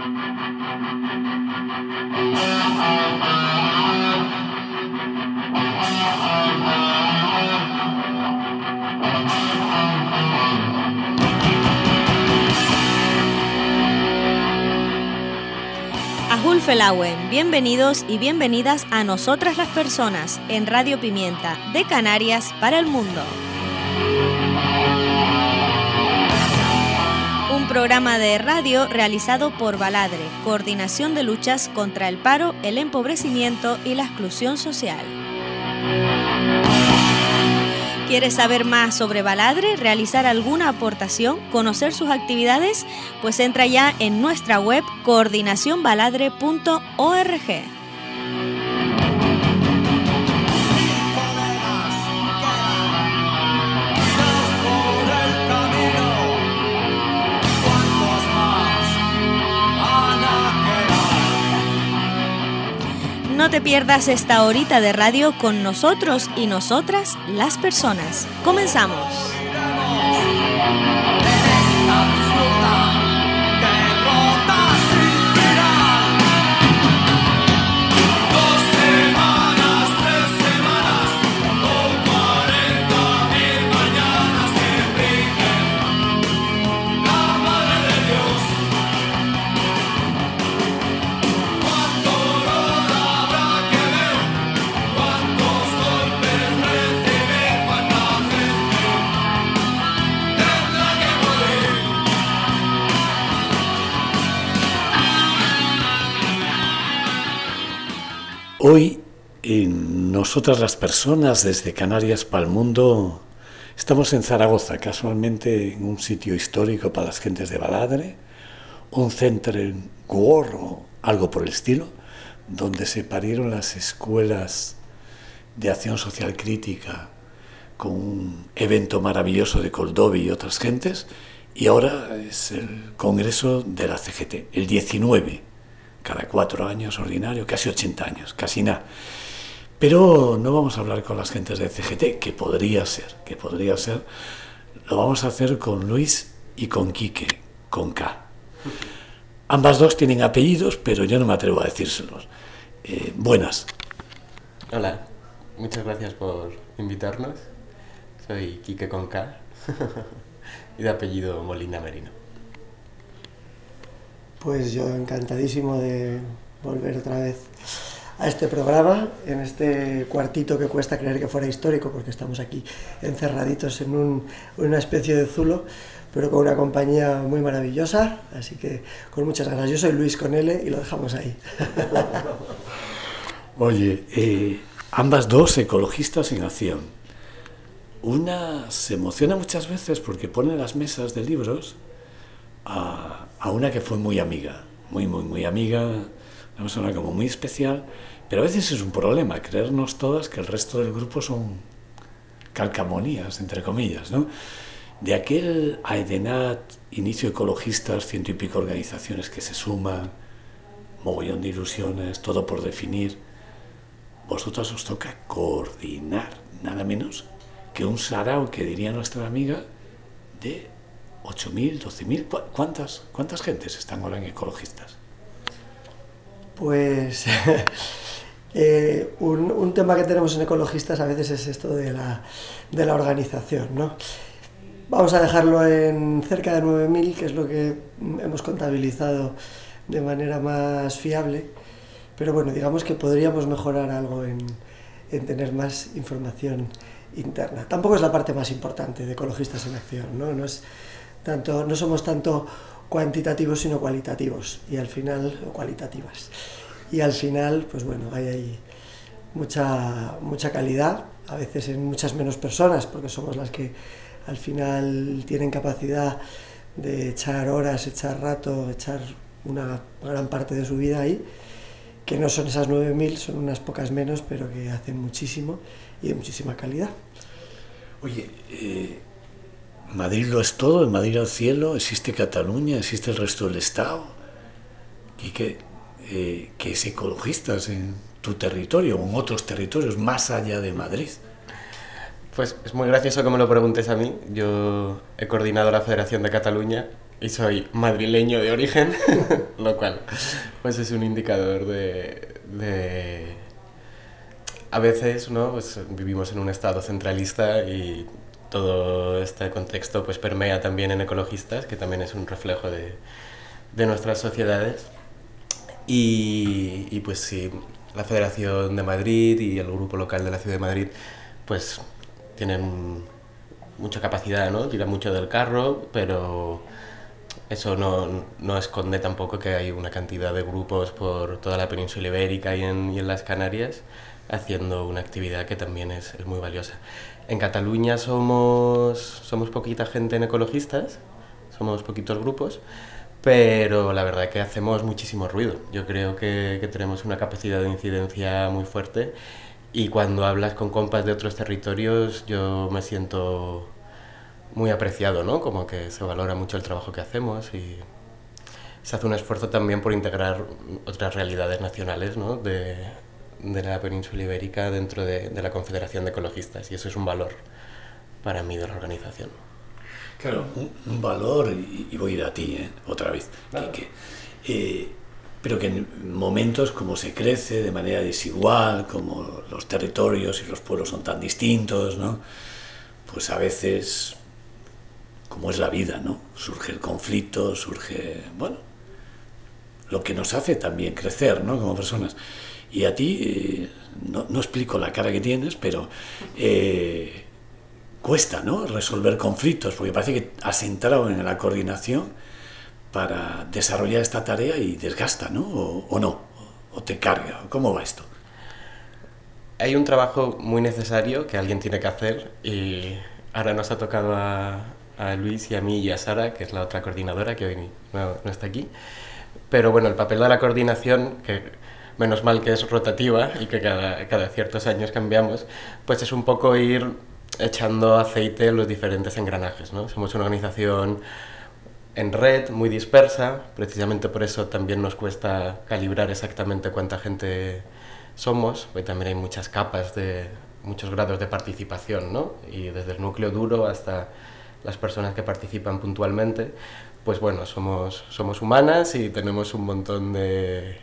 Felauen, bienvenidos y bienvenidas a Nosotras las Personas en Radio Pimienta, de Canarias para el mundo. Un programa de radio realizado por Baladre, Coordinación de Luchas contra el Paro, el Empobrecimiento y la Exclusión Social. ¿Quieres saber más sobre Baladre, realizar alguna aportación, conocer sus actividades? Pues entra ya en nuestra web coordinacionbaladre.org. No te pierdas esta horita de radio con nosotros y nosotras, las personas. ¡Comenzamos! Hoy, en Nosotras las Personas, desde Canarias para el mundo, estamos en Zaragoza, casualmente en un sitio histórico para las gentes de Baladre, un centro en Guor o algo por el estilo, donde se parieron las escuelas de acción social crítica con un evento maravilloso de Coldovi y otras gentes, y ahora es el congreso de la CGT, el 19, cada 4 años ordinario, casi 80 años, casi nada. Pero no vamos a hablar con las gentes de CGT, que podría ser, lo vamos a hacer con Luis y con Quique, con K. Ambas dos tienen apellidos, pero yo no me atrevo a decírselos. Buenas. Hola, muchas gracias por invitarnos. Soy Quique con K y de apellido Molina Merino. Pues yo encantadísimo de volver otra vez a este programa, en este cuartito que cuesta creer que fuera histórico, porque estamos aquí encerraditos en una especie de zulo, pero con una compañía muy maravillosa, así que con muchas ganas. Yo soy Luis con L y lo dejamos ahí. Oye, ambas dos ecologistas en acción. Una se emociona muchas veces porque pone las mesas de libros a una que fue muy amiga, muy amiga, una persona como muy especial, pero a veces es un problema creernos todas que el resto del grupo son calcamonías, entre comillas, ¿no? De aquel AEDENAT, inicio ecologistas, 100 y pico organizaciones que se suman, mogollón de ilusiones, todo por definir. Vosotras os toca coordinar, nada menos que un sarao, que diría nuestra amiga, de 8.000, 12.000, ¿cuántas gentes están ahora en ecologistas? Pues un tema que tenemos en ecologistas a veces es esto de la organización, ¿no? Vamos a dejarlo en cerca de 9.000, que es lo que hemos contabilizado de manera más fiable, pero bueno, digamos que podríamos mejorar algo en tener más información interna. Tampoco es la parte más importante de Ecologistas en Acción, ¿no? No somos tanto cuantitativos sino cualitativos, y al final, o cualitativas. Y al final, pues bueno, hay ahí mucha calidad, a veces en muchas menos personas, porque somos las que al final tienen capacidad de echar horas, echar rato, echar una gran parte de su vida ahí, que no son esas 9.000, son unas pocas menos, pero que hacen muchísimo y de muchísima calidad. Oye, Madrid lo es todo, en Madrid al cielo, existe Cataluña, existe el resto del Estado. ¿Y qué es ecologistas en tu territorio o en otros territorios más allá de Madrid? Pues es muy gracioso que me lo preguntes a mí. Yo he coordinado la Federación de Cataluña y soy madrileño de origen, lo cual pues es un indicador de a veces, ¿no? Pues vivimos en un estado centralista y todo este contexto pues permea también en ecologistas, que también es un reflejo de nuestras sociedades. Y pues sí, la Federación de Madrid y el grupo local de la Ciudad de Madrid pues tienen mucha capacidad, ¿no? Tiran mucho del carro, pero eso no esconde tampoco que hay una cantidad de grupos por toda la península ibérica y en las Canarias haciendo una actividad que también es muy valiosa. En Cataluña somos poquita gente en ecologistas, somos poquitos grupos, pero la verdad que hacemos muchísimo ruido. Yo creo que tenemos una capacidad de incidencia muy fuerte y cuando hablas con compas de otros territorios yo me siento muy apreciado, ¿no? Como que se valora mucho el trabajo que hacemos y se hace un esfuerzo también por integrar otras realidades nacionales, ¿no? de la península ibérica dentro de la Confederación de Ecologistas y eso es un valor para mí de la organización. Claro, un valor, y voy a ir a ti, otra vez, Claro. pero que en momentos como se crece de manera desigual, como los territorios y los pueblos son tan distintos, ¿no? Pues a veces, como es la vida, ¿no? Surge el conflicto, surge, bueno, lo que nos hace también crecer, ¿no? Como personas. Y a ti, no explico la cara que tienes, pero cuesta, ¿no? Resolver conflictos, porque parece que has entrado en la coordinación para desarrollar esta tarea y desgasta, ¿no? O no, o te carga. ¿Cómo va esto? Hay un trabajo muy necesario que alguien tiene que hacer y ahora nos ha tocado a Luis y a mí y a Sara, que es la otra coordinadora que hoy no está aquí. Pero bueno, el papel de la coordinación, que menos mal que es rotativa y que cada ciertos años cambiamos, pues es un poco ir echando aceite en los diferentes engranajes, ¿no? Somos una organización en red, muy dispersa, precisamente por eso también nos cuesta calibrar exactamente cuánta gente somos, porque también hay muchas capas muchos grados de participación, ¿no? Y desde el núcleo duro hasta las personas que participan puntualmente, pues bueno, somos humanas y tenemos un montón de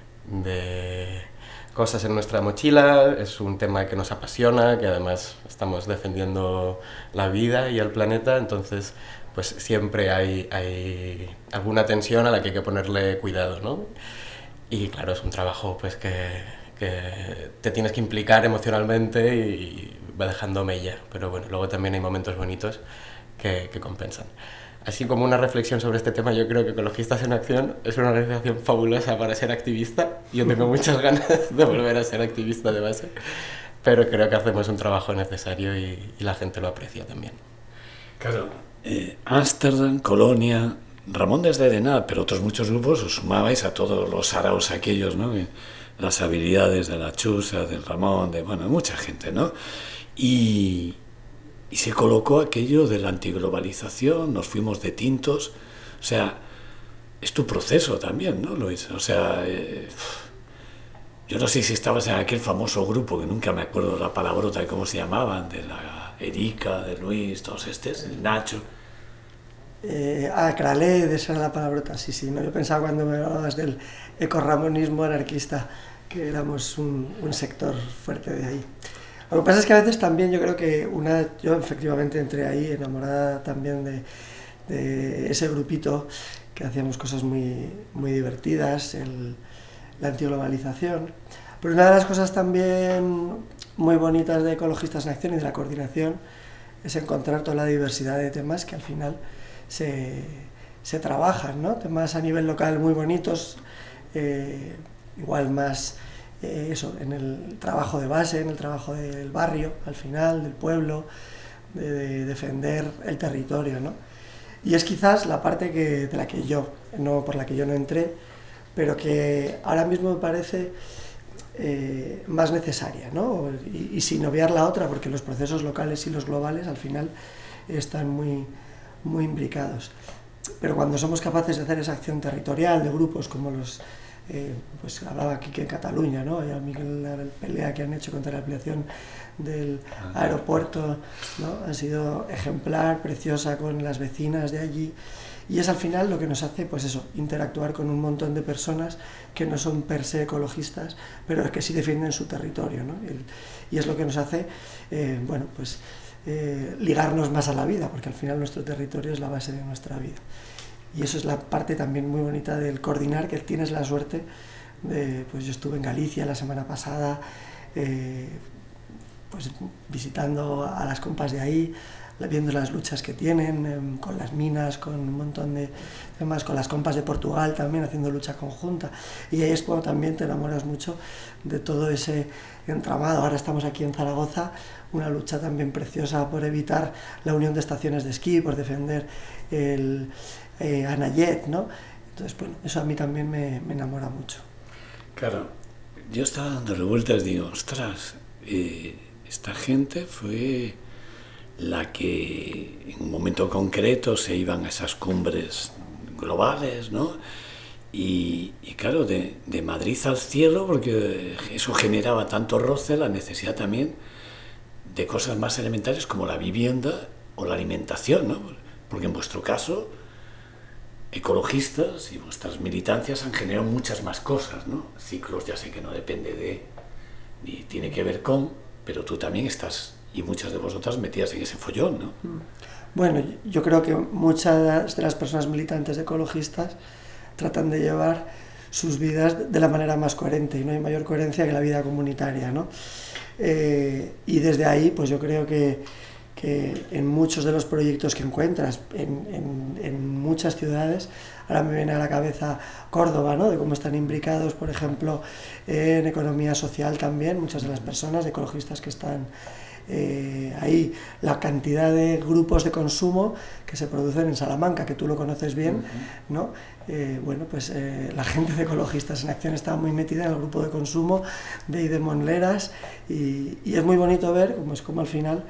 cosas en nuestra mochila, es un tema que nos apasiona, que además estamos defendiendo la vida y el planeta, entonces pues siempre hay alguna tensión a la que hay que ponerle cuidado, ¿no? Y claro, es un trabajo pues que te tienes que implicar emocionalmente y va dejando mella, pero bueno, luego también hay momentos bonitos que compensan. Así como una reflexión sobre este tema, yo creo que Ecologistas en Acción es una organización fabulosa para ser activista. Yo tengo muchas ganas de volver a ser activista de base, pero creo que hacemos un trabajo necesario y la gente lo aprecia también. Claro, Ámsterdam, Colonia, Ramón desde Arenal, pero otros muchos grupos os sumabais a todos los saraos aquellos, ¿no? Las habilidades de la Chusa, del Ramón, de mucha gente, ¿no? Y se colocó aquello de la antiglobalización, nos fuimos de tintos, o sea, es tu proceso también, ¿no, Luis? O sea, yo no sé si estabas en aquel famoso grupo, que nunca me acuerdo la palabrota de cómo se llamaban, de la Erika, de Luis, todos el Nacho. Craled, esa era la palabrota, sí, no, yo pensaba cuando me hablabas del ecorramonismo anarquista, que éramos un sector fuerte de ahí. Lo que pasa es que a veces también yo creo que yo efectivamente entré ahí enamorada también de ese grupito que hacíamos cosas muy, muy divertidas, la antiglobalización. Pero una de las cosas también muy bonitas de Ecologistas en Acción y de la coordinación es encontrar toda la diversidad de temas que al final se trabajan, ¿no? Temas a nivel local muy bonitos, igual más en el trabajo de base, en el trabajo del barrio, al final, del pueblo, de defender el territorio, ¿no? Y es quizás la parte por la que yo no entré, pero que ahora mismo me parece más necesaria, ¿no? Y sin obviar la otra, porque los procesos locales y los globales al final están muy, muy imbricados. Pero cuando somos capaces de hacer esa acción territorial de grupos como pues hablaba aquí que en Cataluña, ¿no? Y a mí la pelea que han hecho contra la ampliación del aeropuerto, ¿no? Ha sido ejemplar, preciosa con las vecinas de allí Y es al final lo que nos hace, pues eso, interactuar con un montón de personas que no son per se ecologistas, pero que sí defienden su territorio, ¿no? Y es lo que nos hace, bueno, pues ligarnos más a la vida, porque al final nuestro territorio es la base de nuestra vida. Y eso es la parte también muy bonita del coordinar, que tienes la suerte de, pues yo estuve en Galicia la semana pasada, pues visitando a las compas de ahí, viendo las luchas que tienen, con las minas, con un montón de temas, con las compas de Portugal también haciendo lucha conjunta, y ahí es cuando también te enamoras mucho de todo ese entramado. Ahora estamos aquí en Zaragoza, una lucha también preciosa por evitar la unión de estaciones de esquí, por defender el Anayet, ¿no? Entonces, bueno, eso a mí también me enamora mucho. Claro, yo estaba dando revueltas y digo, ostras, esta gente fue la que en un momento concreto se iban a esas cumbres globales, ¿no? Y claro, de Madrid al cielo, porque eso generaba tanto roce, la necesidad también de cosas más elementales como la vivienda o la alimentación, ¿no? Porque en vuestro caso, ecologistas y vuestras militancias han generado muchas más cosas, ¿no? Ciclos ya sé que no depende de, ni tiene que ver con, pero tú también estás, y muchas de vosotras metidas en ese follón, ¿no? Bueno, yo creo que muchas de las personas militantes ecologistas tratan de llevar sus vidas de la manera más coherente, y no hay mayor coherencia que la vida comunitaria, ¿no? Y desde ahí, pues yo creo que en muchos de los proyectos que encuentras en muchas ciudades, ahora me viene a la cabeza Córdoba, ¿no? De cómo están imbricados, por ejemplo, en economía social también, muchas de las personas ecologistas que están ahí, la cantidad de grupos de consumo que se producen en Salamanca, que tú lo conoces bien, ¿no? Bueno, pues la gente de Ecologistas en Acción está muy metida en el grupo de consumo de ahí de Monleras, y es muy bonito ver cómo al final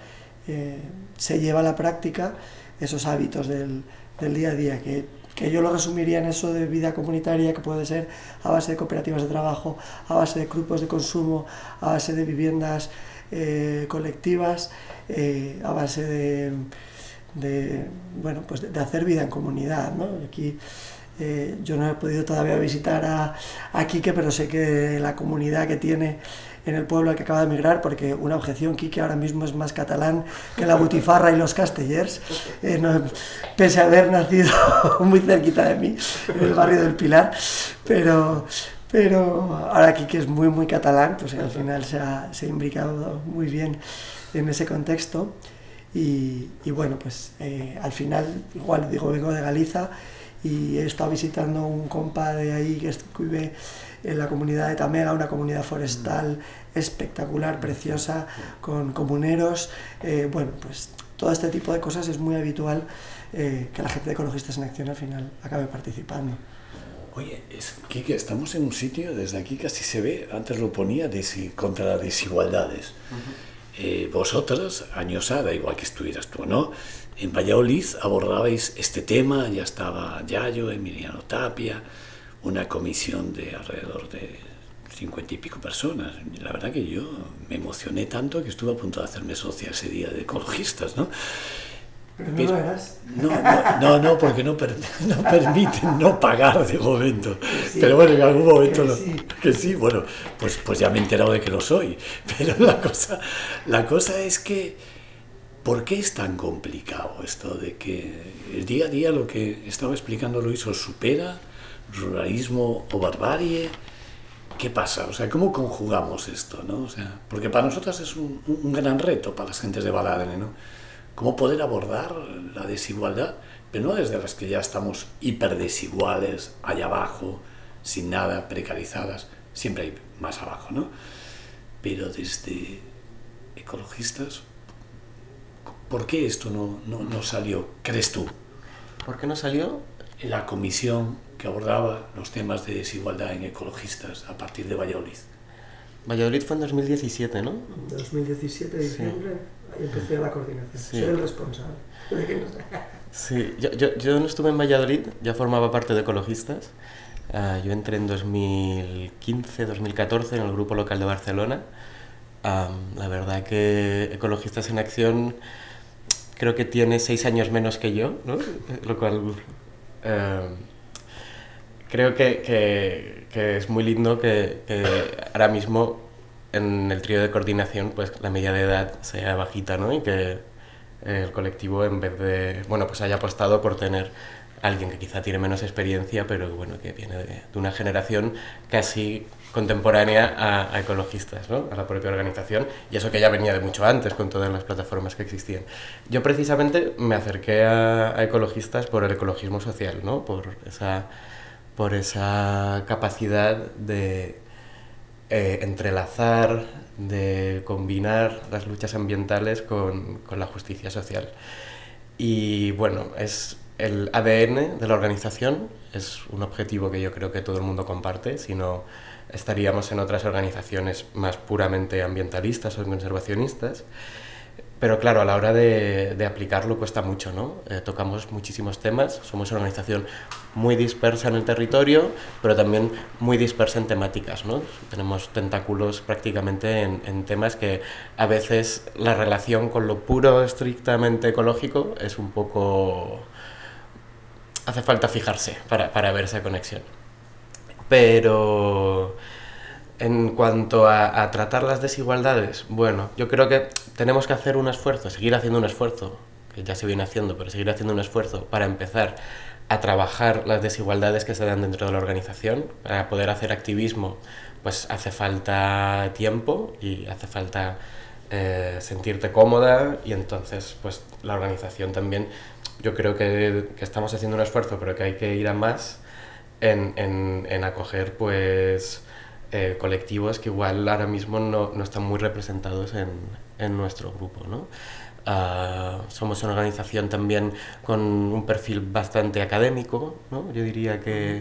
se lleva a la práctica esos hábitos del día a día, que yo lo resumiría en eso de vida comunitaria, que puede ser a base de cooperativas de trabajo, a base de grupos de consumo, a base de viviendas colectivas, a base bueno, pues de hacer vida en comunidad, ¿no? Aquí yo no he podido todavía visitar a Quique, pero sé que la comunidad que tiene en el pueblo al que acaba de emigrar, porque una objeción, Quique ahora mismo es más catalán que la Butifarra y los Castellers, pese a haber nacido muy cerquita de mí, en el barrio del Pilar, pero ahora Quique es muy catalán, pues al final se ha imbricado muy bien en ese contexto, y bueno, pues al final, igual digo, vengo de Galiza, y he estado visitando un compa de ahí que vive en la comunidad de Tamega, una comunidad forestal espectacular, preciosa, con comuneros. Bueno, pues todo este tipo de cosas es muy habitual que la gente de Ecologistas en Acción al final acabe participando. Oye, Quique, estamos en un sitio, desde aquí casi se ve, antes lo ponía, contra las desigualdades. Vosotras, años da igual que estuvieras tú, ¿no? En Valladolid abordabais este tema, ya estaba Yayo, Emiliano Tapia, una comisión de alrededor de 50 y pico personas. La verdad que yo me emocioné tanto que estuve a punto de hacerme socia ese día de ecologistas, ¿no? Pero no lo eras. No, porque no permiten no pagar de momento. Sí, pero bueno, en algún momento que sí, bueno, pues ya me he enterado de que lo soy. Pero la cosa es que, ¿por qué es tan complicado esto de que el día a día, lo que estaba explicando Luis, os supera, ruralismo o barbarie? ¿Qué pasa? O sea, ¿cómo conjugamos esto, no? O sea, porque para nosotras es un gran reto, para las gentes de Baladre, ¿no? Cómo poder abordar la desigualdad, pero no desde las que ya estamos hiperdesiguales, allá abajo, sin nada, precarizadas, siempre hay más abajo, ¿no? Pero desde ecologistas, ¿por qué esto no salió, crees tú? ¿Por qué no salió? En la comisión que abordaba los temas de desigualdad en ecologistas a partir de Valladolid. Valladolid fue en 2017, ¿no? 2017, de diciembre, ahí empecé la coordinación. Sí. Soy el responsable. Sí, yo no estuve en Valladolid, ya formaba parte de Ecologistas. Yo entré en 2015, 2014 en el grupo local de Barcelona. La verdad que Ecologistas en Acción creo que tiene 6 años menos que yo, ¿no? Lo cual Creo que es muy lindo que ahora mismo en el trío de coordinación pues la media de edad sea bajita, ¿no? Y que el colectivo, en vez de, bueno, pues haya apostado por tener alguien que quizá tiene menos experiencia, pero bueno, que viene de una generación casi contemporánea a ecologistas, ¿no? A la propia organización, y eso que ya venía de mucho antes con todas las plataformas que existían. Yo precisamente me acerqué a ecologistas por el ecologismo social, ¿no? Por esa capacidad de entrelazar, de combinar las luchas ambientales con la justicia social. Y bueno, es el ADN de la organización, es un objetivo que yo creo que todo el mundo comparte, si no estaríamos en otras organizaciones más puramente ambientalistas o conservacionistas. Pero claro, a la hora de aplicarlo cuesta mucho, ¿no? Tocamos muchísimos temas, somos una organización muy dispersa en el territorio, pero también muy dispersa en temáticas, ¿no? Tenemos tentáculos prácticamente en temas que a veces la relación con lo puro, estrictamente ecológico, es un poco... hace falta fijarse para ver esa conexión. Pero... en cuanto a tratar las desigualdades, bueno, yo creo que tenemos que hacer un esfuerzo, seguir haciendo un esfuerzo, que ya se viene haciendo, pero seguir haciendo un esfuerzo para empezar a trabajar las desigualdades que se dan dentro de la organización. Para poder hacer activismo, pues hace falta tiempo y hace falta sentirte cómoda, y entonces pues la organización también, yo creo que estamos haciendo un esfuerzo, pero que hay que ir a más en acoger pues... colectivos que igual ahora mismo no están muy representados en nuestro grupo, ¿no? Somos una organización también con un perfil bastante académico, ¿no? Yo diría que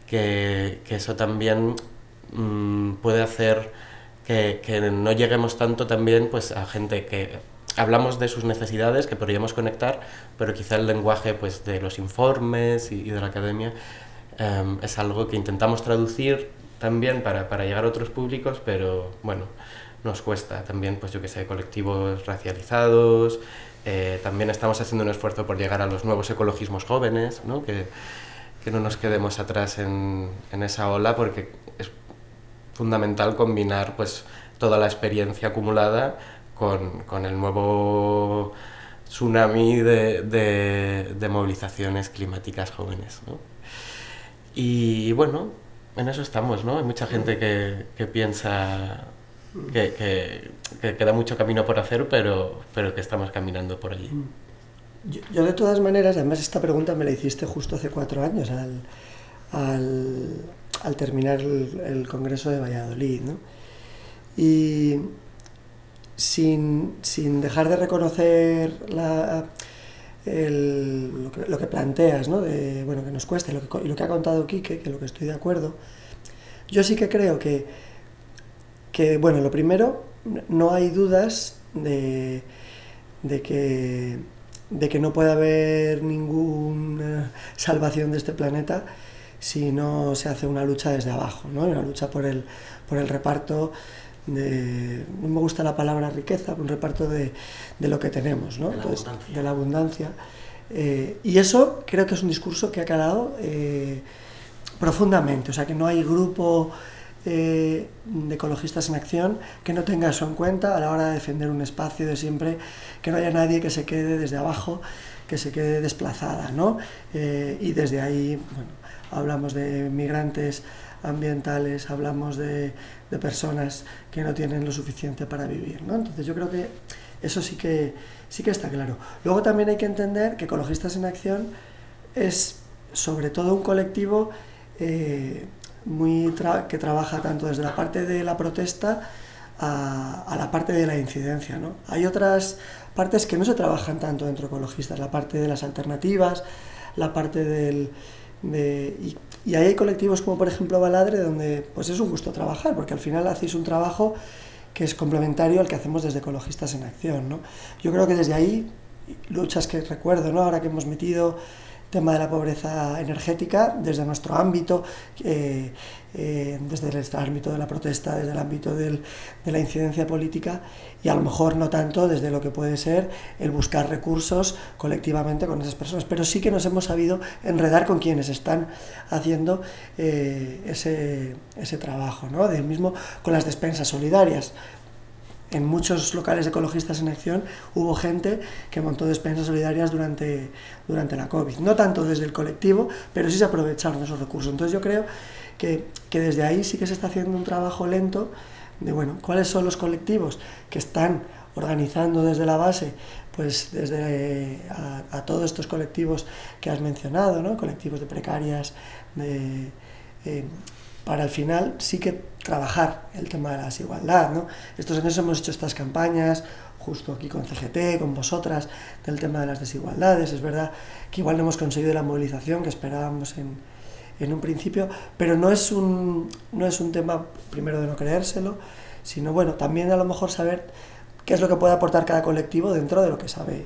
eso también puede hacer que no lleguemos tanto también pues a gente que hablamos de sus necesidades, que podríamos conectar, pero quizá el lenguaje pues de los informes y de la academia es algo que intentamos traducir también para llegar a otros públicos, pero bueno, nos cuesta también, pues yo que sé, colectivos racializados. También estamos haciendo un esfuerzo por llegar a los nuevos ecologismos jóvenes, ¿no? Que no nos quedemos atrás en esa ola, porque es fundamental combinar pues toda la experiencia acumulada con el nuevo tsunami de movilizaciones climáticas jóvenes, ¿no? Y bueno, en eso estamos, ¿no? Hay mucha gente que piensa que queda mucho camino por hacer, pero que estamos caminando por allí. Yo de todas maneras, además esta pregunta me la hiciste justo hace 4 años, al terminar el Congreso de Valladolid, ¿no? Y sin dejar de reconocer lo que planteas, ¿no? De, bueno, que nos cuesta, y lo que ha contado Quique, que lo que estoy de acuerdo, yo sí que creo que bueno, lo primero, no hay dudas de que no puede haber ninguna salvación de este planeta si no se hace una lucha desde abajo, ¿no? Una lucha por el reparto no me gusta la palabra riqueza, un reparto de lo que tenemos, ¿no? Entonces, de la abundancia. Y eso creo que es un discurso que ha calado profundamente, o sea que no hay grupo de ecologistas en acción que no tenga eso en cuenta a la hora de defender un espacio, de siempre que no haya nadie que se quede desde abajo, que se quede desplazada, ¿no? Y desde ahí, bueno, hablamos de migrantes ambientales, hablamos de personas que no tienen lo suficiente para vivir, ¿no? Entonces yo creo que eso sí que está claro. Luego también hay que entender que Ecologistas en Acción es sobre todo un colectivo que trabaja tanto desde la parte de la protesta a la parte de la incidencia, ¿no? Hay otras partes que no se trabajan tanto dentro de Ecologistas, la parte de las alternativas, la parte y ahí hay colectivos como por ejemplo Baladre, donde pues es un gusto trabajar, porque al final hacéis un trabajo que es complementario al que hacemos desde Ecologistas en Acción, ¿no? Yo creo que desde ahí, luchas que recuerdo, ¿no? Ahora que hemos metido tema de la pobreza energética desde nuestro ámbito, desde el ámbito de la protesta, desde el ámbito de la incidencia política, y a lo mejor no tanto desde lo que puede ser el buscar recursos colectivamente con esas personas, pero sí que nos hemos sabido enredar con quienes están haciendo ese trabajo, ¿no? Del mismo con las despensas solidarias. En muchos locales ecologistas en acción hubo gente que montó despensas solidarias durante la COVID. No tanto desde el colectivo, pero sí se aprovecharon de esos recursos. Entonces yo creo que desde ahí sí que se está haciendo un trabajo lento de, bueno, cuáles son los colectivos que están organizando desde la base, pues desde a todos estos colectivos que has mencionado, ¿no? Colectivos de precarias, para al final sí que trabajar el tema de la desigualdad, ¿no? Estos años hemos hecho estas campañas, justo aquí con CGT, con vosotras, del tema de las desigualdades. Es verdad que igual no hemos conseguido la movilización que esperábamos en un principio, pero no es un tema, primero, de no creérselo, sino, bueno, también a lo mejor saber qué es lo que puede aportar cada colectivo dentro de lo que sabe,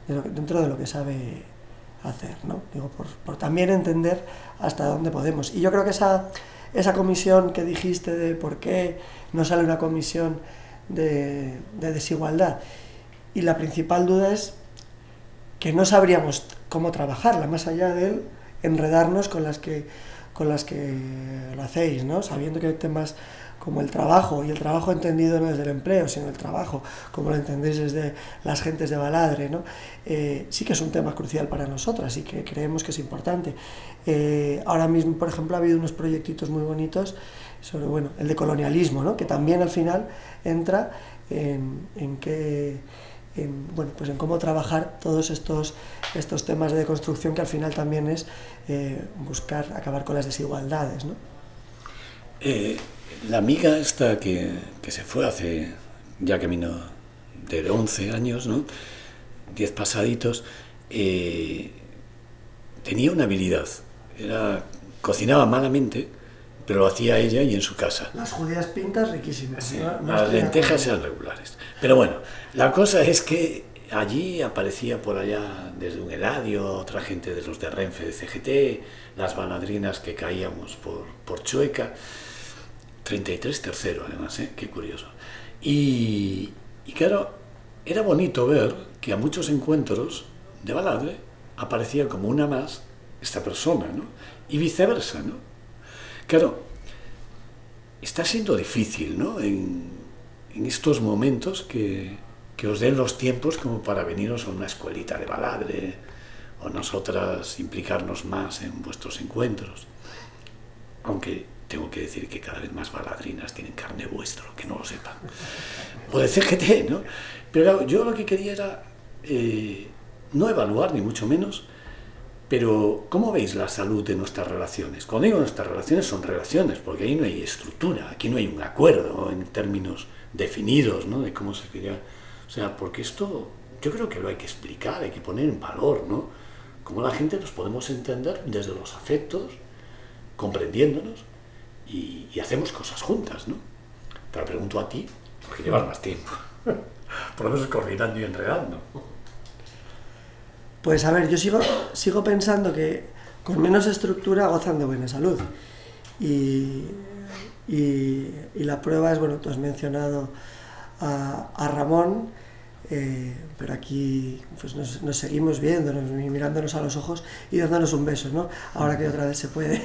hacer, ¿no? Digo, por también entender hasta dónde podemos. Y yo creo que esa comisión que dijiste de por qué no sale una comisión de desigualdad, y la principal duda es que no sabríamos cómo trabajarla, más allá de enredarnos con las que lo hacéis, ¿no? Sabiendo que hay temas como el trabajo, y el trabajo entendido no desde el empleo, sino el trabajo, como lo entendéis desde las gentes de Baladre, ¿no? Sí que es un tema crucial para nosotras y que creemos que es importante. Ahora mismo, por ejemplo, ha habido unos proyectitos muy bonitos sobre, bueno, el decolonialismo, ¿no? Que también al final entra en cómo trabajar todos estos temas de deconstrucción, que al final también es buscar acabar con las desigualdades, ¿no? La amiga esta que se fue hace ya camino de 11 años, ¿no? 10 pasaditos, tenía una habilidad, cocinaba malamente, pero lo hacía ella y en su casa. Las judías pintas riquísimas. Sí, las lentejas eran regulares. Pero bueno, la cosa es que allí aparecía por allá desde un Eladio, otra gente de los de Renfe, de CGT, las baladrinas que caíamos por Chueca. 33 tercero, además, qué curioso. Y claro, era bonito ver que a muchos encuentros de Baladre aparecía como una más esta persona, ¿no? Y viceversa, ¿no? Claro, está siendo difícil, ¿no? En estos momentos que os den los tiempos como para veniros a una escuelita de Baladre, o nosotras implicarnos más en vuestros encuentros. Aunque tengo que decir que cada vez más baladrinas tienen carne vuestra, que no lo sepan. O de CGT, ¿no? Pero claro, yo lo que quería era no evaluar, ni mucho menos, pero ¿cómo veis la salud de nuestras relaciones? Cuando digo nuestras relaciones, son relaciones, porque ahí no hay estructura, aquí no hay un acuerdo en términos definidos, ¿no? De cómo se quería... O sea, porque esto yo creo que lo hay que explicar, hay que poner en valor, ¿no? Cómo la gente nos podemos entender desde los afectos, comprendiéndonos, y hacemos cosas juntas, ¿no? Te lo pregunto a ti, porque llevas más tiempo, por lo menos coordinando y enredando. Pues a ver, yo sigo pensando que con menos estructura gozan de buena salud. Y la prueba es, bueno, tú has mencionado a Ramón, pero aquí pues nos seguimos viéndonos, mirándonos a los ojos y dándonos un beso, ¿no? Ahora que otra vez se puede.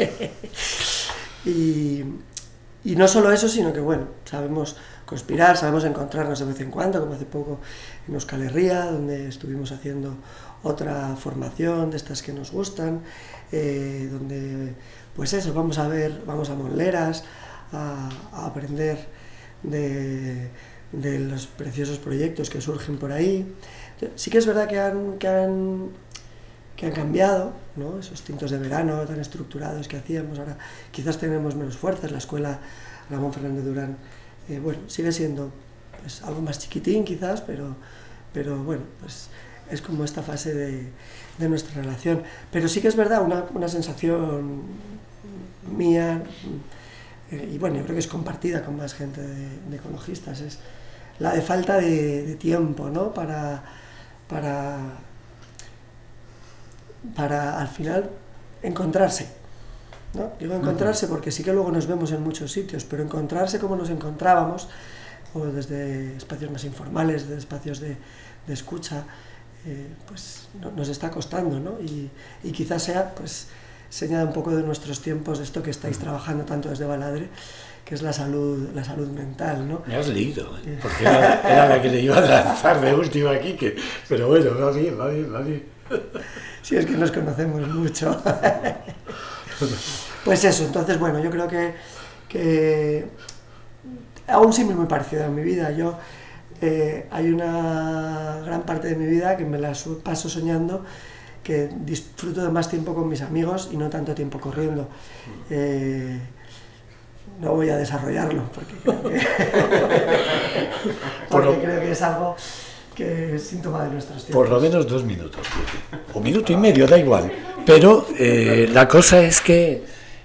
Y no solo eso, sino que, bueno, sabemos conspirar, sabemos encontrarnos de vez en cuando, como hace poco en Euskal Herria, donde estuvimos haciendo otra formación de estas que nos gustan, donde, pues eso, vamos a Monleras, a aprender de los preciosos proyectos que surgen por ahí. Sí que es verdad que han cambiado, ¿no? Esos tintos de verano tan estructurados que hacíamos, ahora quizás tenemos menos fuerzas. La escuela Ramón Fernández Durán, bueno, sigue siendo pues algo más chiquitín quizás, pero bueno, pues es como esta fase de nuestra relación. Pero sí que es verdad, una sensación mía, y bueno, yo creo que es compartida con más gente de ecologistas, es la de falta de tiempo, ¿no? Para para al final encontrarse, ¿no? Digo encontrarse porque sí que luego nos vemos en muchos sitios, pero encontrarse como nos encontrábamos, o desde espacios más informales, desde espacios de escucha, pues nos está costando, ¿no? Y quizás sea pues señala un poco de nuestros tiempos, de esto que estáis trabajando tanto desde Baladre, que es la salud mental, ¿no? Me has leído, porque era la que le iba a lanzar de última aquí, pero bueno, va bien. Sí, es que nos conocemos mucho. Pues eso, entonces, bueno, yo creo que aún sí muy parecido en mi vida. Yo hay una gran parte de mi vida que me la paso soñando, que disfruto de más tiempo con mis amigos y no tanto tiempo corriendo. No voy a desarrollarlo porque creo que es algo que es síntoma de nuestros tiempos. Por lo menos 2 minutos, o minuto y medio, da igual. Pero la cosa es que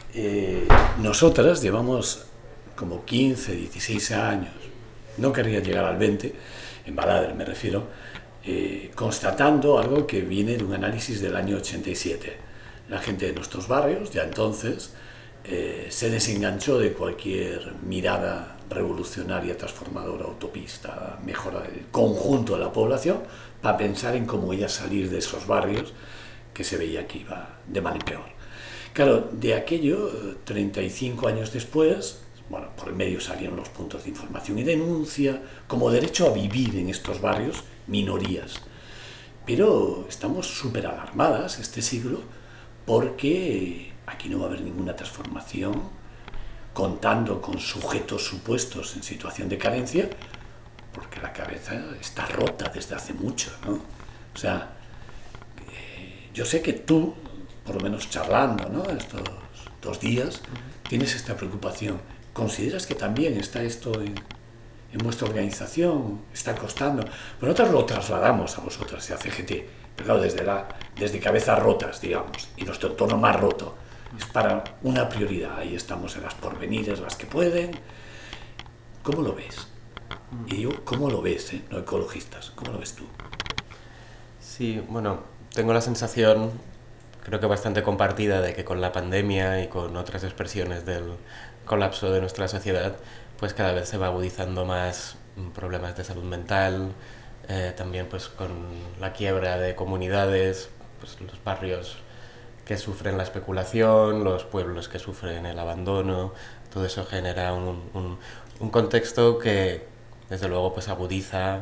nosotras llevamos como 15, 16 años, no querría llegar al 20, en Baladre me refiero, constatando algo que viene de un análisis del año 87. La gente de nuestros barrios, ya entonces, se desenganchó de cualquier mirada revolucionaria, transformadora, utopista, mejora del conjunto de la población, para pensar en cómo ella salir de esos barrios que se veía que iba de mal en peor. Claro, de aquello, 35 años después, bueno, por el medio salieron los puntos de información y denuncia, como derecho a vivir en estos barrios, minorías. Pero estamos súper alarmadas este siglo porque aquí no va a haber ninguna transformación contando con sujetos supuestos en situación de carencia, porque la cabeza está rota desde hace mucho, ¿no? O sea, yo sé que tú, por lo menos charlando, ¿no?, estos 2 días, tienes esta preocupación. ¿Consideras que también está esto en vuestra organización? ¿Está costando? Pero nosotros lo trasladamos a vosotras y a CGT, pero claro, desde cabezas rotas, digamos, y nuestro entorno más roto. Es para una prioridad. Ahí estamos en las porvenires, las que pueden. ¿Cómo lo ves? Y yo, ¿cómo lo ves, no ecologistas? ¿Cómo lo ves tú? Sí, bueno, tengo la sensación, creo que bastante compartida, de que con la pandemia y con otras expresiones del colapso de nuestra sociedad, pues cada vez se va agudizando más problemas de salud mental, también pues con la quiebra de comunidades, pues los barrios que sufren la especulación, los pueblos que sufren el abandono, todo eso genera un contexto que desde luego pues agudiza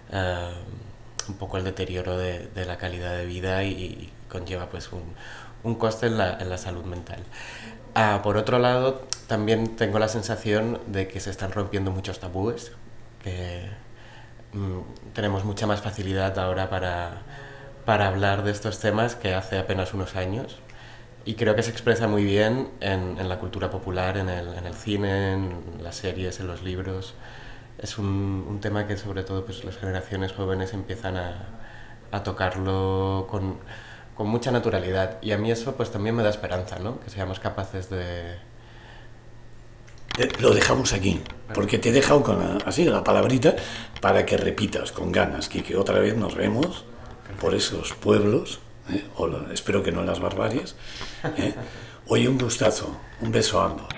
un poco el deterioro de la calidad de vida y conlleva pues un coste en la salud mental. Por otro lado, también tengo la sensación de que se están rompiendo muchos tabúes, que tenemos mucha más facilidad ahora para hablar de estos temas que hace apenas unos años, y creo que se expresa muy bien en la cultura popular, en el cine, en las series, en los libros. Es un tema que sobre todo pues las generaciones jóvenes empiezan a tocarlo con mucha naturalidad, y a mí eso pues también me da esperanza, ¿no?, que seamos capaces de... Lo dejamos aquí, porque te he dejado con así la palabrita para que repitas con ganas, que otra vez nos vemos por esos pueblos, espero que no en las barbaries. Oye, un gustazo, un beso a ambos.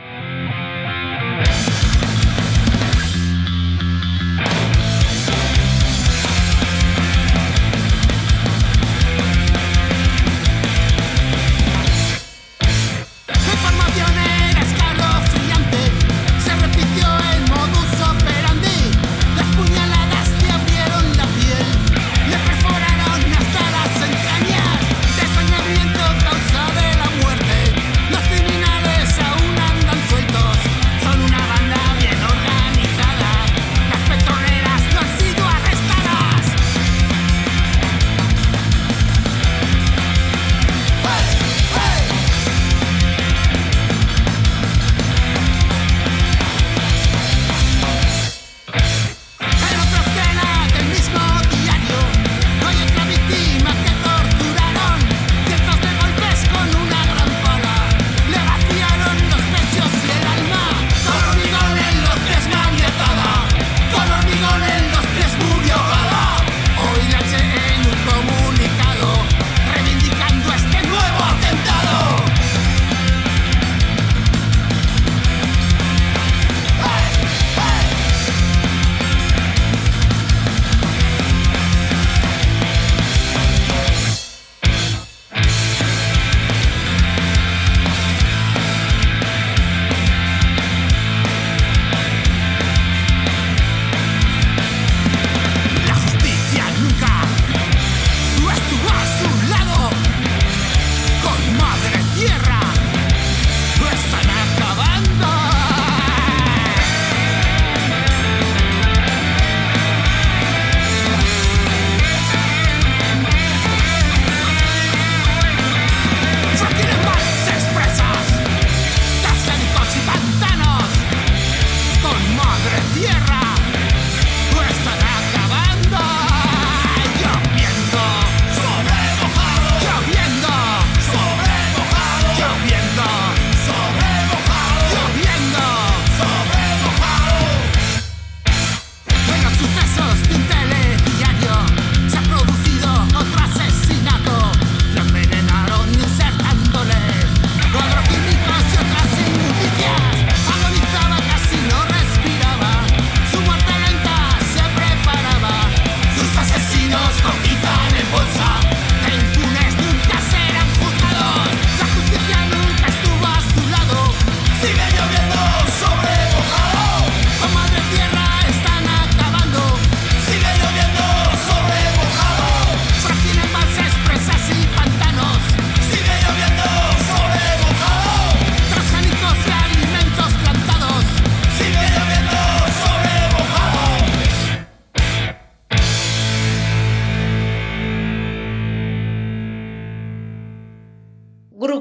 Los criminales aún andan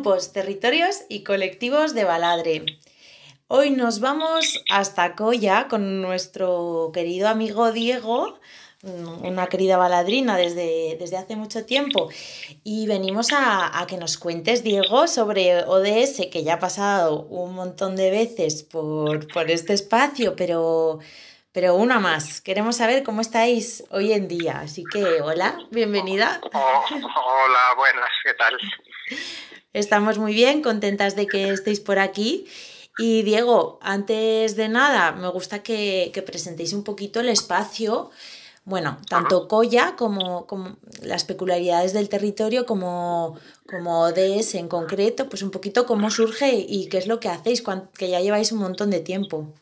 grupos, territorios y colectivos de Baladre. Hoy nos vamos hasta Colla con nuestro querido amigo Diego, una querida baladrina desde hace mucho tiempo, y venimos a que nos cuentes, Diego, sobre ODS, que ya ha pasado un montón de veces por este espacio, pero una más. Queremos saber cómo estáis hoy en día, así que hola, bienvenida. Hola, buenas, ¿qué tal? Estamos muy bien, contentas de que estéis por aquí. Y Diego, antes de nada, me gusta que presentéis un poquito el espacio, bueno, tanto Colla como las peculiaridades del territorio, como ODS en concreto, pues un poquito cómo surge y qué es lo que hacéis, que ya lleváis un montón de tiempo.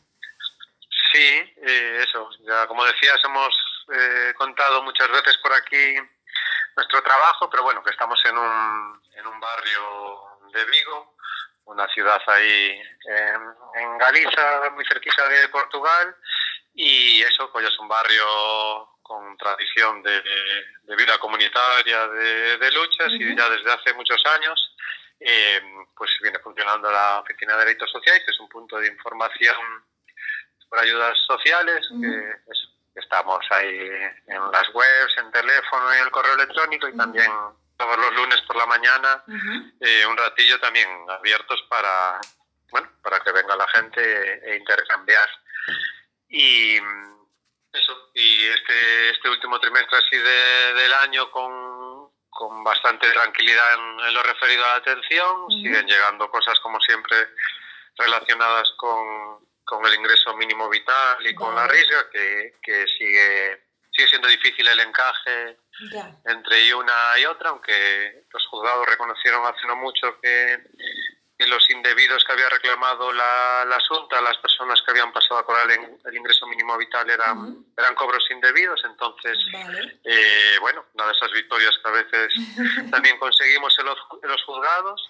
Sí, eso, ya como decías, hemos contado muchas veces por aquí nuestro trabajo, pero bueno, que estamos en un barrio de Vigo, una ciudad ahí en Galiza, muy cerquita de Portugal, y eso, Colla es un barrio con tradición de vida comunitaria, de luchas, y ya desde hace muchos años pues viene funcionando la Oficina de Dereitos Sociais, que es un punto de información por ayudas sociales, que estamos ahí en las webs, en teléfono y en el correo electrónico, y también todos los lunes por la mañana, un ratillo también abiertos para que venga la gente e intercambiar. Y eso, y este último trimestre así del año con bastante tranquilidad en lo referido a la atención, siguen llegando cosas como siempre relacionadas con el ingreso mínimo vital y con la risga, que sigue siendo difícil el encaje entre una y otra, aunque los juzgados reconocieron hace no mucho que los indebidos que había reclamado la Xunta, las personas que habían pasado a cobrar el ingreso mínimo vital eran cobros indebidos. Entonces, una de esas victorias que a veces también conseguimos en los juzgados.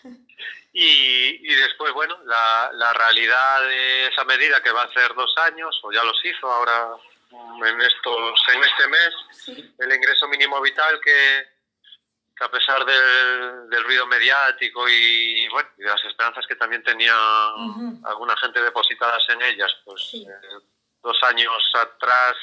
Y después, la realidad de esa medida, que va a hacer 2 años, o ya los hizo ahora en este mes, el ingreso mínimo vital, que a pesar del ruido mediático y de las esperanzas que también tenía alguna gente depositadas en ellas, pues 2 años atrás,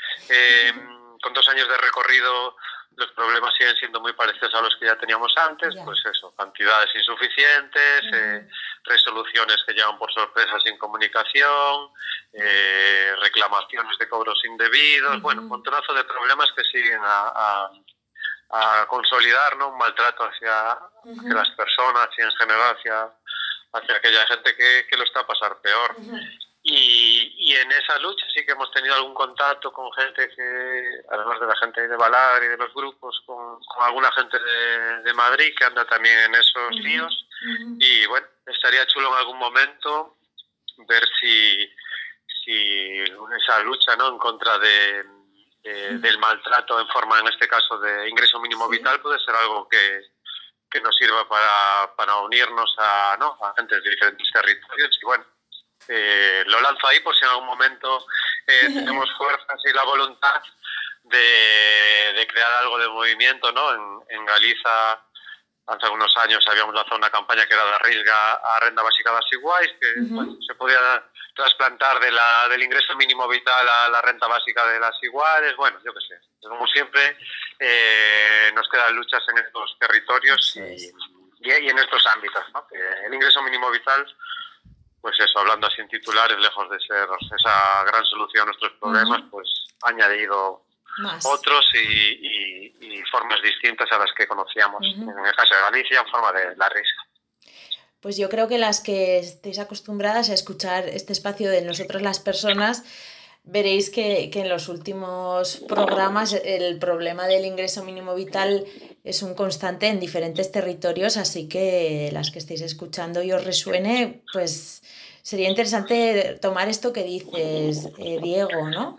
con 2 años de recorrido, los problemas siguen siendo muy parecidos a los que ya teníamos antes, pues eso, cantidades insuficientes, resoluciones que llegan por sorpresa sin comunicación, reclamaciones de cobros indebidos, un montonazo de problemas que siguen a consolidar, ¿no?, un maltrato hacia las personas y en general hacia aquella gente que lo está a pasar peor. Y en esa lucha sí que hemos tenido algún contacto con gente que, además de la gente de Baladre y de los grupos, con alguna gente de Madrid que anda también en esos líos. Y estaría chulo en algún momento ver si esa lucha, ¿no?, en contra del maltrato en forma, en este caso, de ingreso mínimo vital, puede ser algo que nos sirva para unirnos a gente de diferentes territorios. Y lo lanzo ahí por si en algún momento tenemos fuerzas y la voluntad de crear algo de movimiento, ¿no? En Galiza, hace algunos años habíamos lanzado una campaña que era de Risga a Renda Básica das Iguais, que se podía trasplantar del ingreso mínimo vital a la renta básica de las iguales. Yo qué sé. Como siempre, nos quedan luchas en estos territorios y en estos ámbitos, ¿no? El ingreso mínimo vital, pues eso, hablando así en titulares, lejos de ser esa gran solución a nuestros problemas, pues ha añadido otros y formas distintas a las que conocíamos. En el caso de Galicia, en forma de la risga. Pues yo creo que las que estéis acostumbradas a escuchar este espacio de Nosotros las Personas, veréis que en los últimos programas el problema del ingreso mínimo vital es un constante en diferentes territorios, así que las que estéis escuchando y os resuene, pues sería interesante tomar esto que dices, Diego, ¿no?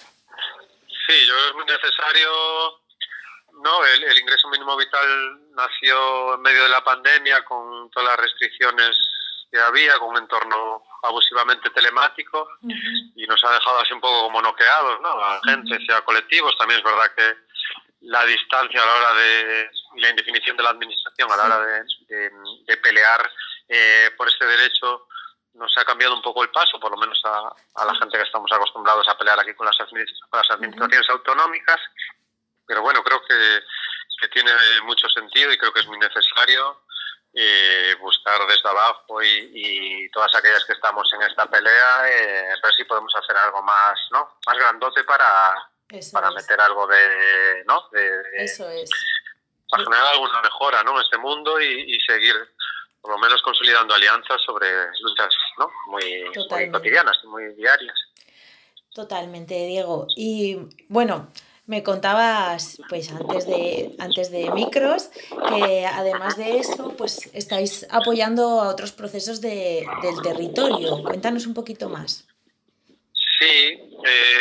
Sí, yo creo que es muy necesario, ¿no? El ingreso mínimo vital nació en medio de la pandemia con todas las restricciones que había, con un entorno abusivamente telemático, y nos ha dejado así un poco como noqueados, ¿no? A agentes y a colectivos. También es verdad que la distancia a la hora de la indefinición de la administración a la hora de pelear por este derecho nos ha cambiado un poco el paso, por lo menos a la gente que estamos acostumbrados a pelear aquí con las administraciones autonómicas, pero bueno, creo que tiene mucho sentido y creo que es muy necesario buscar desde abajo y todas aquellas que estamos en esta pelea, ver si podemos hacer algo más, ¿no?, más grandote para meter algo de Eso es. Para generar alguna mejora, ¿no?, en este mundo y seguir por lo menos consolidando alianzas sobre luchas, ¿no?, muy cotidianas y muy diarias. Totalmente, Diego. Y bueno, me contabas pues antes de micros que además de eso pues estáis apoyando a otros procesos del territorio. Cuéntanos un poquito más. Sí,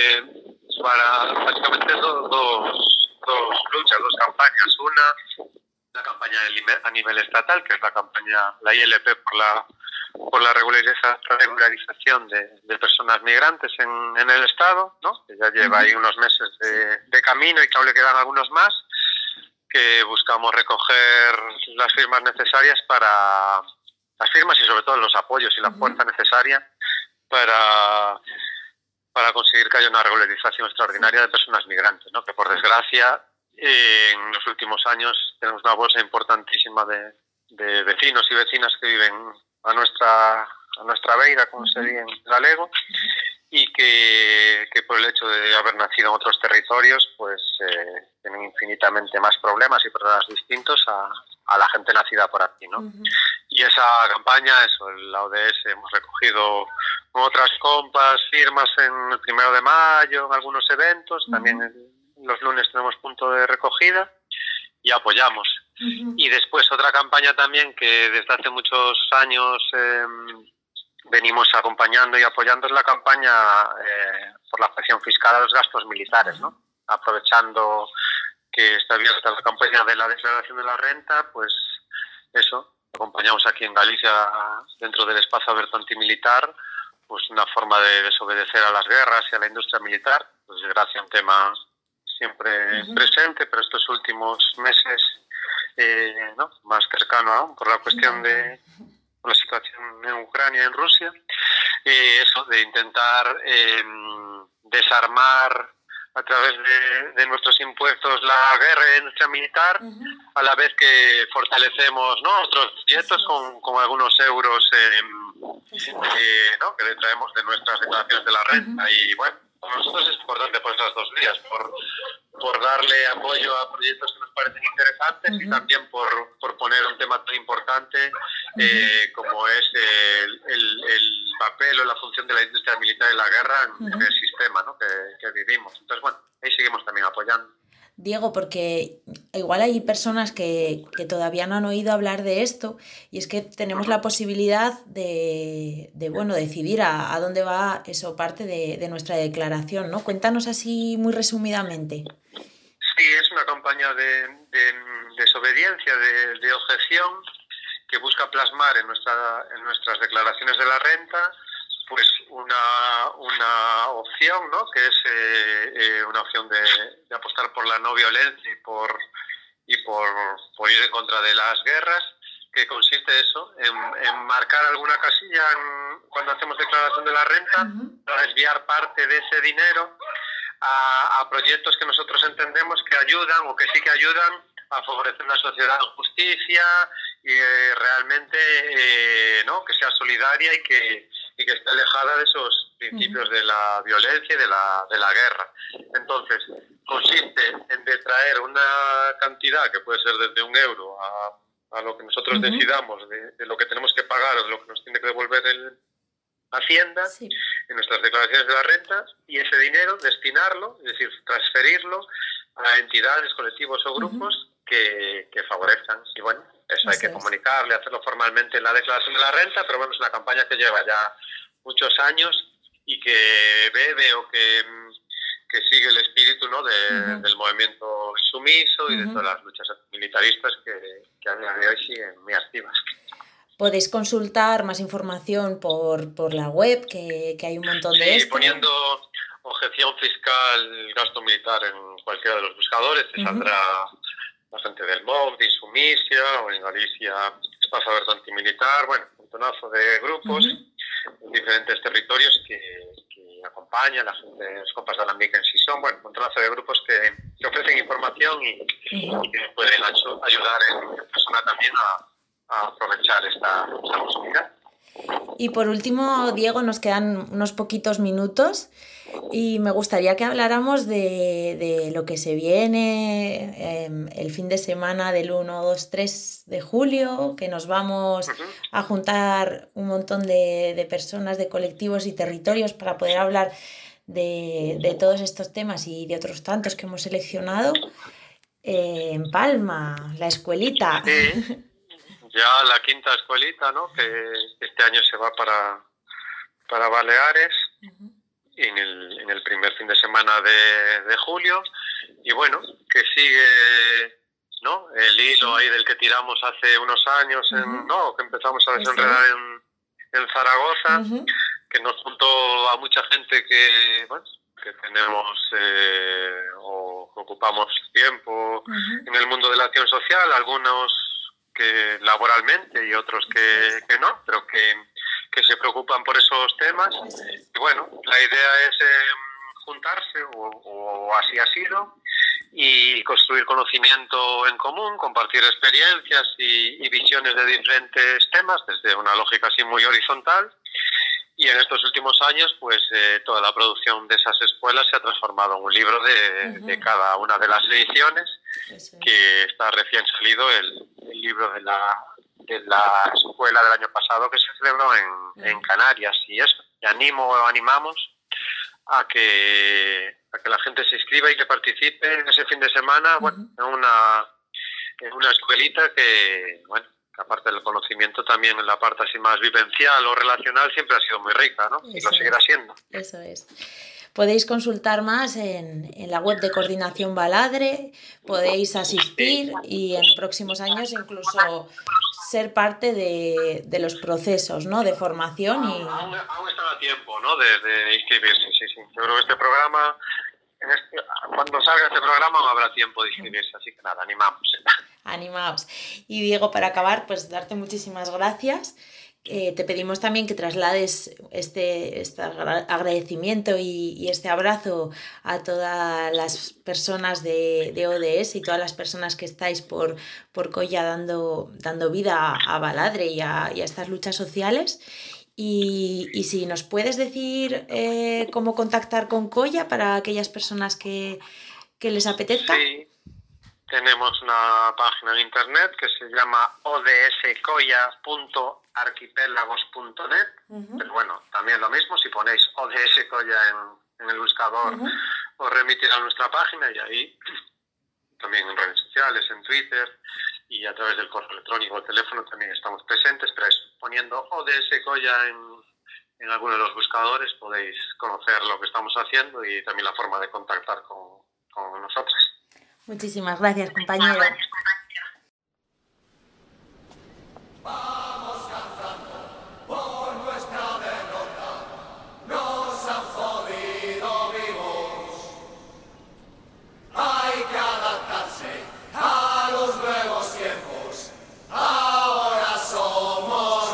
para básicamente dos luchas, dos campañas. Una campaña a nivel estatal, que es la ILP por la regularización de personas migrantes en el Estado, ¿no?, que ya lleva ahí unos meses de camino y que aún le quedan algunos más, que buscamos recoger las firmas necesarias las firmas y sobre todo los apoyos y la fuerza necesaria para conseguir que haya una regularización extraordinaria de personas migrantes, ¿no?, que por desgracia en los últimos años tenemos una bolsa importantísima de vecinos y vecinas que viven a nuestra beira, como se dice en galego, y que por el hecho de haber nacido en otros territorios pues tienen infinitamente más problemas y problemas distintos a la gente nacida por aquí, ¿no? Y esa campaña, la ODS, hemos recogido con otras compas firmas en el 1 de mayo, en algunos eventos, también los lunes tenemos punto de recogida y apoyamos. Y después otra campaña también que desde hace muchos años venimos acompañando y apoyando es la campaña por la afección fiscal a los gastos militares, ¿no? Aprovechando que está abierta la campaña de la declaración de la renta, pues eso, acompañamos aquí en Galicia dentro del espacio abierto antimilitar, pues una forma de desobedecer a las guerras y a la industria militar, pues desgracia un tema siempre presente, pero estos últimos meses ¿no?, más cercano aún por la cuestión de la situación en Ucrania y en Rusia, eso de intentar desarmar a través de nuestros impuestos la guerra y la industria militar, a la vez que fortalecemos, ¿no?, otros proyectos con algunos euros ¿no?, que le traemos de nuestras declaraciones de la renta. Y bueno, para nosotros es importante por esas dos vías, por darle apoyo a proyectos que nos parecen interesantes y también por poner un tema tan importante como es el papel o la función de la industria militar en la guerra en el sistema, ¿no?, que vivimos. Entonces, bueno, ahí seguimos también apoyando. Diego, porque igual hay personas que todavía no han oído hablar de esto y es que tenemos la posibilidad de decidir a dónde va eso parte de nuestra declaración, ¿no? Cuéntanos así muy resumidamente. Sí, es una campaña de desobediencia, de objeción, que busca plasmar en nuestras declaraciones de la renta pues una opción, ¿no?, que es una opción de apostar por la no violencia y por ir en contra de las guerras, que consiste eso, en marcar alguna casilla cuando hacemos declaración de la renta, para desviar parte de ese dinero a proyectos que nosotros entendemos que ayudan o que sí que ayudan a favorecer una sociedad en justicia y realmente ¿no?, que sea solidaria y que esté alejada de esos principios de la violencia y de la guerra. Entonces, consiste en detraer una cantidad que puede ser desde €1 a lo que nosotros decidamos de lo que tenemos que pagar o de lo que nos tiene que devolver Hacienda en nuestras declaraciones de la renta, y ese dinero destinarlo, es decir, transferirlo a entidades, colectivos o grupos que favorezcan. Y bueno, eso hay que comunicarle, hacerlo formalmente en la declaración de la renta, pero bueno, es una campaña que lleva ya muchos años y que bebe o que sigue el espíritu, ¿no?, del movimiento insumiso y de todas las luchas militaristas que a día de hoy siguen muy activas. Podéis consultar más información por la web, que hay un montón de esto. Sí, poniendo objeción fiscal, gasto militar en cualquiera de los buscadores, te saldrá la gente del MOV, de Insumisia, o en Galicia, Espacio Aberto Antimilitar, bueno, un montonazo de grupos en diferentes territorios que acompañan, la gente, los compas de Alambique en Sison, bueno, un montonazo de grupos que ofrecen información y que pueden ayudar en persona también a aprovechar esta posibilidad. Y por último, Diego, nos quedan unos poquitos minutos y me gustaría que habláramos de lo que se viene el fin de semana del 1, 2, 3 de julio, que nos vamos a juntar un montón de personas, de colectivos y territorios para poder hablar de todos estos temas y de otros tantos que hemos seleccionado. En Palma, la escuelita. Sí. Ya la quinta escuelita, ¿no? Que este año se va para Baleares en el primer fin de semana de julio, y bueno, que sigue, ¿no? El hilo ahí del que tiramos hace unos años, ¿no? Que empezamos a desenredar en Zaragoza, que nos juntó a mucha gente que, bueno, que tenemos o que ocupamos tiempo en el mundo de la acción social, algunos que laboralmente y otros que no, pero que se preocupan por esos temas. Y bueno, la idea es juntarse, o así ha sido, y construir conocimiento en común, compartir experiencias y visiones de diferentes temas desde una lógica así muy horizontal. Y en estos últimos años, pues toda la producción de esas escuelas se ha transformado en un libro de cada una de las ediciones, que está recién salido el libro de la escuela del año pasado, que se celebró en Canarias, y eso. Y animamos a que la gente se inscriba y que participe en ese fin de semana, bueno, en una escuelita que, bueno, aparte del conocimiento, también en la parte así más vivencial o relacional siempre ha sido muy rica, ¿no? Y lo seguirá siendo. Eso es. Podéis consultar más en la web de Coordinación Baladre, podéis asistir y en próximos años incluso ser parte de los procesos, ¿no? De formación. Aún está a tiempo, ¿no? De inscribirse, sí. Yo creo que este programa, cuando salga este programa no habrá tiempo de inscribirse, así que nada, animaos. Y Diego, para acabar, pues darte muchísimas gracias. Te pedimos también que traslades este agradecimiento y este abrazo a todas las personas de ODS y todas las personas que estáis por Colla dando vida a Baladre y a estas luchas sociales. Y si nos puedes decir cómo contactar con Colla para aquellas personas que les apetezca. Sí. Tenemos una página en internet que se llama odscolla.arquipélagos.net, pero bueno, también lo mismo, si ponéis ODS Colla en el buscador, os remitirá a nuestra página, y ahí también en redes sociales, en Twitter y a través del correo electrónico o teléfono también estamos presentes, pero poniendo ODS Colla en alguno de los buscadores podéis conocer lo que estamos haciendo y también la forma de contactar con nosotros. Muchísimas gracias, compañero. Vamos cantando por nuestra derrota, nos han jodido vivos. Hay que adaptarse a los nuevos tiempos, ahora somos.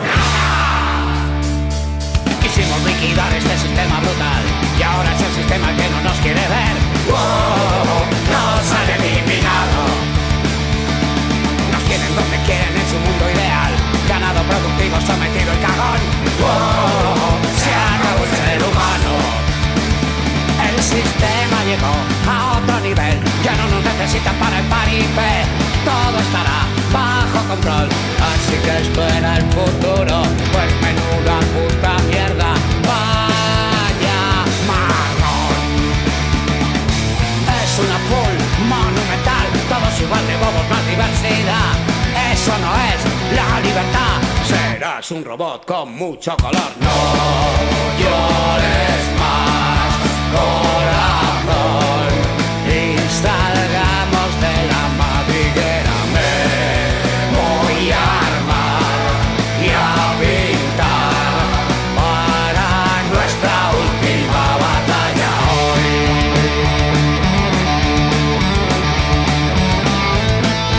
Quisimos liquidar este sistema brutal y ahora es el sistema que no nos quiere ver. ¡Wow! Nos han eliminado. Nos tienen donde quieren en su mundo ideal. Ganado productivo sometido el cagón. ¡Wow! Se acabó el ser humano. El sistema llegó a otro nivel. Ya no nos necesitan para el paripé. Todo estará bajo control. Así que espera el futuro. Pues menuda puta mierda. Vaya marrón. Es una full monumental, todos igual de bobos, más diversidad. Eso no es la libertad. Serás un robot con mucho color. No llores más, corazón, y salgamos de la madriguera. Me voy a armar y a pintar para nuestra última batalla hoy.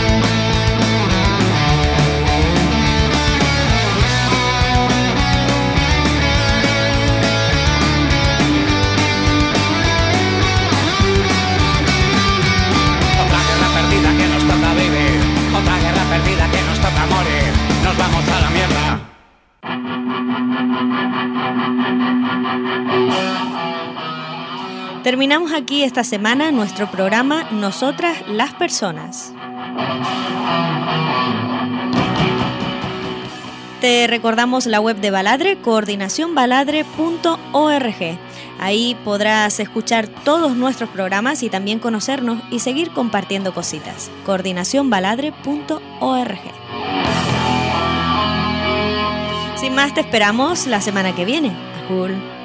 Terminamos aquí esta semana nuestro programa Nosotras las Personas. Te recordamos la web de Baladre, coordinacionbaladre.org. Ahí podrás escuchar todos nuestros programas y también conocernos y seguir compartiendo cositas. coordinacionbaladre.org. Sin más, te esperamos la semana que viene. Ajul.